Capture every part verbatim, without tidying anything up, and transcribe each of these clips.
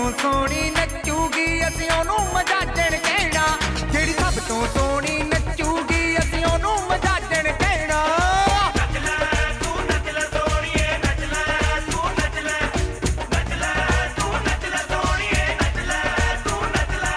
ਤੋਂ ਸੋਹਣੀ ਨੱਚੂਗੀ ਅਸੀਂ ਉਹਨੂੰ ਮਜਾਜਣ ਕਹਿਣਾ। ਜਿਹੜੀ ਸਭ ਤੋਂ ਸੋਹਣੀ ਨੱਚੂਗੀ ਅਸੀਂ ਉਹਨੂੰ ਮਜਾਜਣ ਕਹਿਣਾ। ਨੱਚ ਲੈ ਤੂੰ ਨੱਚ ਲੈ ਸੋਹਣੀਏ ਨੱਚ ਲੈ ਤੂੰ ਨੱਚ ਲੈ ਨੱਚ ਲੈ ਤੂੰ ਨੱਚ ਲੈ ਸੋਹਣੀਏ ਨੱਚ ਲੈ ਤੂੰ ਨੱਚ ਲੈ।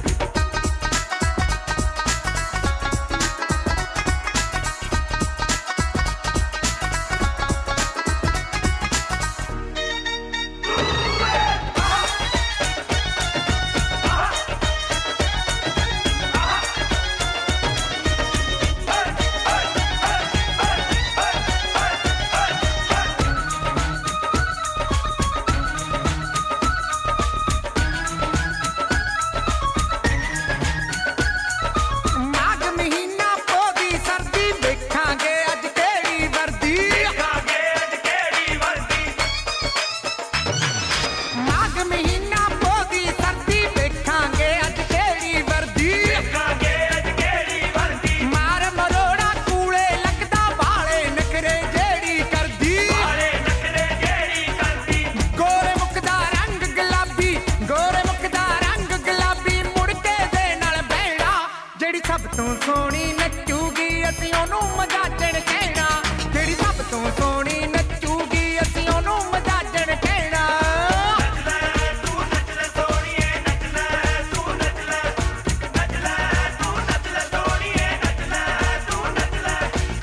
ਸਭ ਤੋਂ ਸੋਹਣੀ ਨੱਚੂਗੀ ਅਸੀਂ ਉਹਨੂੰ ਮਜਾਜਣ ਕਹਿਣਾ। ਜਿਹੜੀ ਸਭ ਤੋਂ ਸੋਹਣੀ ਨੱਚੂਗੀ ਅਸੀਂ ਉਹਨੂੰ ਮਜਾਜਣ ਕਹਿਣਾ। ਨੱਚ ਲੈ ਤੂੰ ਨੱਚ ਲੈ ਸੋਹਣੀਏ ਨੱਚ ਲੈ ਤੂੰ ਨੱਚ ਲੈ ਨੱਚ ਲੈ ਤੂੰ ਨੱਚ ਲੈ ਸੋਹਣੀਏ ਨੱਚ ਲੈ ਤੂੰ ਨੱਚ ਲੈ।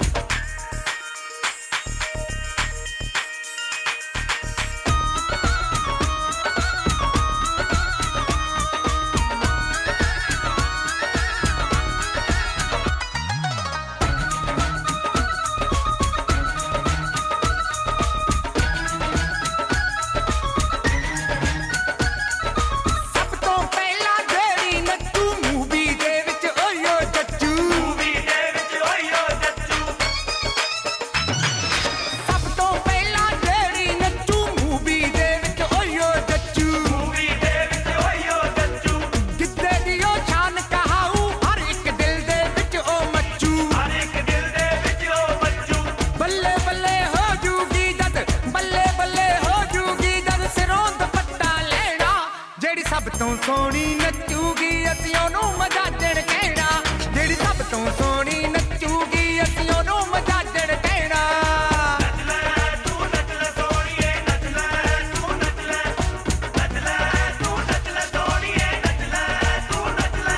ਸਭ ਤੋਂ ਸੋਹਣੀ ਨੱਚੂਗੀ ਅਸੀਂ ਉਹਨੂੰ ਮਜਾਜਣ ਕਹਿਣਾ। ਜਿਹੜੀ ਸਭ ਤੋਂ ਸੋਹਣੀ ਨੱਚੂਗੀ ਅਸੀਂ ਉਹਨੂੰ ਮਜਾਜਣ ਕਹਿਣਾ। ਨੱਚ ਲੈ ਤੂੰ ਨੱਚ ਲੈ ਸੋਹਣੀਏ ਨੱਚ ਲੈ ਤੂੰ ਨੱਚ ਲੈ ਨੱਚ ਲੈ ਤੂੰ ਨੱਚ ਲੈ ਸੋਹਣੀਏ ਨੱਚ ਲੈ ਤੂੰ ਨੱਚ ਲੈ।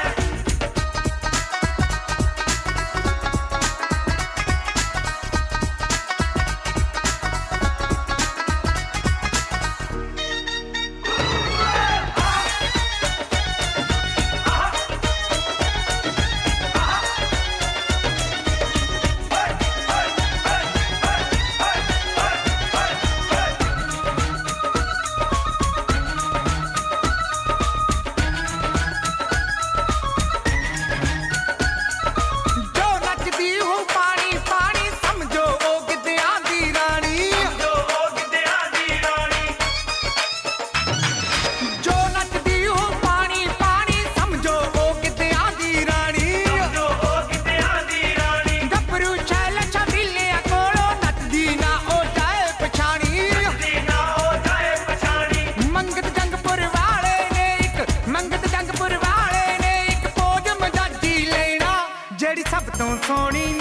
ਸਭ ਤੋਂ ਸੋਹਣੀ